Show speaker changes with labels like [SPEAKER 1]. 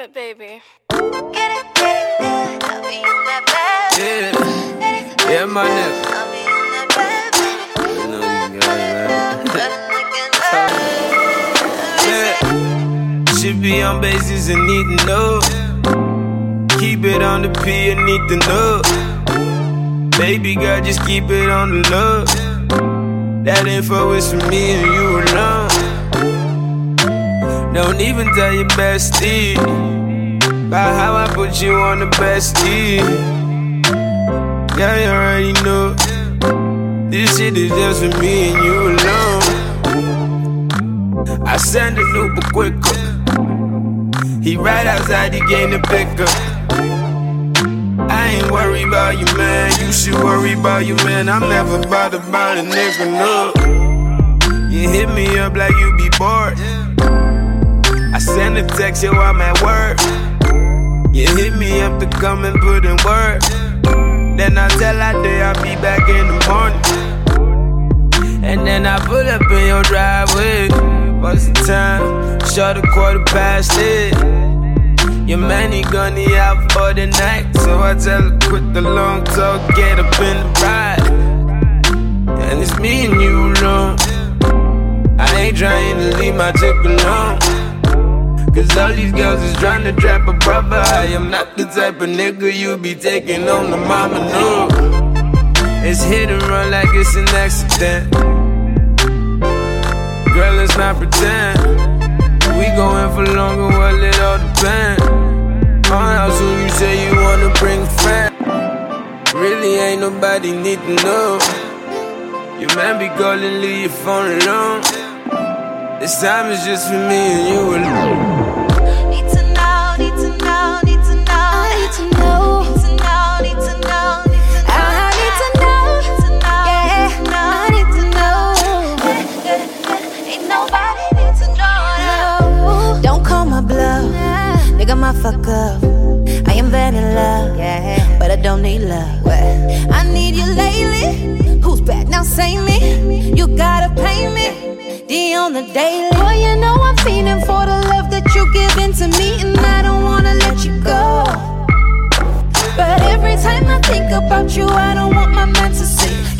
[SPEAKER 1] it, baby.
[SPEAKER 2] Get it good. I'll be in that bed.
[SPEAKER 3] Yeah, my nigga.
[SPEAKER 2] I'll be in that bed.
[SPEAKER 3] You know you got it, man. Yeah. Should be on bases and need to know. Keep it on the P and need to know. Baby girl, just keep it on the low. That info is for me and you alone. Don't even tell your bestie about how I put you on the bestie. Yeah, you already know. This shit is just for me and you alone. I send an Uber quicker. He right outside, he getting the pickup. I ain't worried about you, man. You should worry about you, man. I'm never bothered about a nigga, no. You hit me up like you be bored. I send a text, yo, I'm at work. You hit me up to come and put in work. Then I tell her day I'll be back in the morning. And then I pull up in your driveway. What's the time? Short a 8:15. Your man, he gonna be out for the night. So I tell her, quit the long talk, get up in the ride. And it's me and you alone. I ain't trying to leave my chick alone. Cause all these girls is trying to trap a brother. I am not the type of nigga you be taking on the mama, no. It's hit and run like it's an accident. Girl, let's not pretend. We going for longer, well, it all depend. On how soon you say you wanna bring a friend. Really ain't nobody need to know. Your man be calling, leave your phone alone. This time is just for me and you alone.
[SPEAKER 2] Need to know, need to know, need to know.
[SPEAKER 4] I need to know.
[SPEAKER 2] Need to know, need to know, need to know.
[SPEAKER 4] I need to know. Yeah, I need to know.
[SPEAKER 2] Ain't nobody need to know.
[SPEAKER 4] Don't call my bluff, nigga, my fuck up. I am vanilla, but I don't need love. I need you lately. Who's back now? Say me. You gotta pay me. D on the daily. Boy, you know I'm feeling for the love that you giving to me, and I don't wanna let you go. But every time I think about you, I don't want my man to see.